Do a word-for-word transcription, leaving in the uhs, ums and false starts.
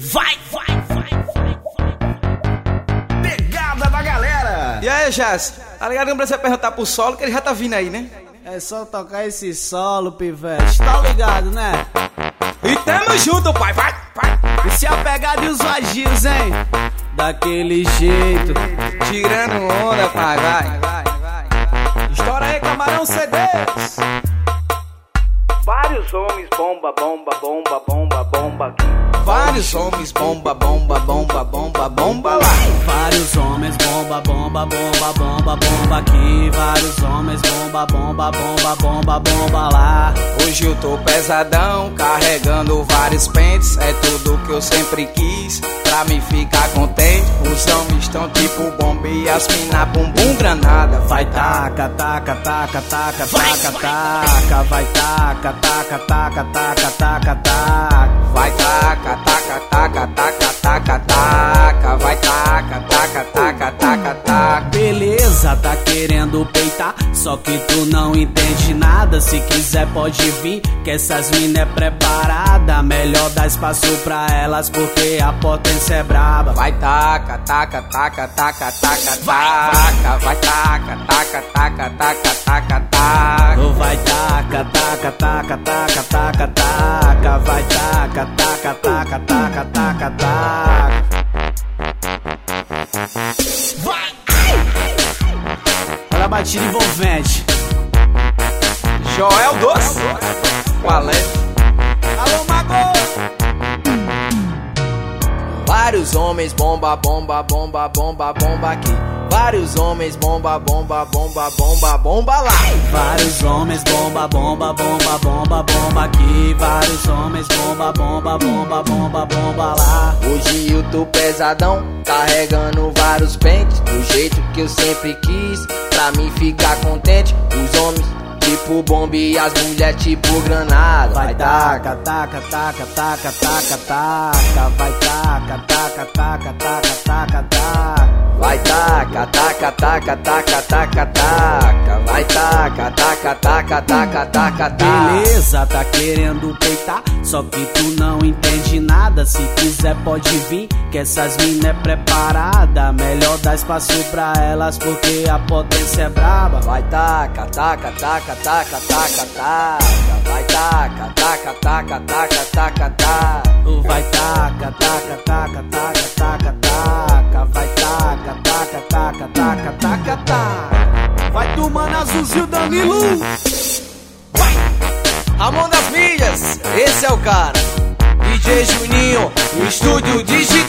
Vai, vai, vai, vai, vai. Pegada da galera. E aí, Jazz? Tá ligado que não precisa perguntar pro solo, que ele já tá vindo aí, né? É só tocar esse solo, pivete. Tá ligado, né? E tamo junto, pai. Vai, vai. E se a pegada e os vagios, hein? Daquele jeito. Tirando onda, pai. Vai, vai, vai, vai. Estoura aí, camarão C Ds. Vários homens bomba, bomba, bomba, bomba, bomba aqui. Vários homens bomba, bomba, bomba, bomba, bomba lá. Vários homens bomba, bomba, bomba, bomba, bomba aqui. Vários homens bomba, bomba, bomba, bomba, bomba lá. Hoje eu tô pesadão, carregando vários pentes. É tudo que eu sempre quis, pra me ficar contente. Os homens estão tipo bomba e as mina bumbum granada. Vai taca, taca, taca, taca, taca, taca. Vai taca, taca, taca, taca, taca, taca. Vai taca, taca, taca, taca, taca, taca. Vai taca, taca, taca, taca, taca. Beleza, tá querendo peitar, só que tu não entende nada. Se quiser pode vir, que essas mina é preparada. Melhor dar espaço pra elas, porque a potência é braba. Vai taca, taca, taca, taca, taca, taca. Vai taca, taca, taca, taca, taca, taca. Vai taca, taca, taca, taca, taca, taca. Vai taca, taca, taca, taca, taca, taca. Vai. Olha a batida envolvente. Joel Doce. Qual é? Alô, Mago! Vários homens bomba, bomba, bomba, bomba, bomba aqui. Vários homens bomba, bomba, bomba, bomba, bomba lá. Vários homens bomba, bomba, bomba, bomba, bomba aqui. Vários homens bomba, bomba, bomba, bomba, bomba lá. Hoje eu tô pesadão, carregando vários pentes. Do jeito que eu sempre quis, pra mim ficar contente. Os homens tipo bomba e as mulheres tipo granada. Vai taca, taca, taca, taca, taca, taca. Vai taca, taca, taca, taca, taca, taca. Vai taca, taca, taca, taca, taca, taca. Vai taca, taca, taca, taca, taca, taca. Beleza, tá querendo peitar, só que tu não entende nada. Se quiser pode vir, que essas mina é preparada. Melhor dar espaço pra elas, porque a potência é braba. Vai taca, taca, taca, taca, taca, taca. Vai taca, taca, taca, taca, taca, taca. Vai taca, taca, taca, taca, taca, taca. Vai taca, taca, taca, taca, taca, taca. Vai tomando azulzinho, Danilo. Vai! Ramon das Milhas, esse é o cara. D J Juninho, no estúdio digital.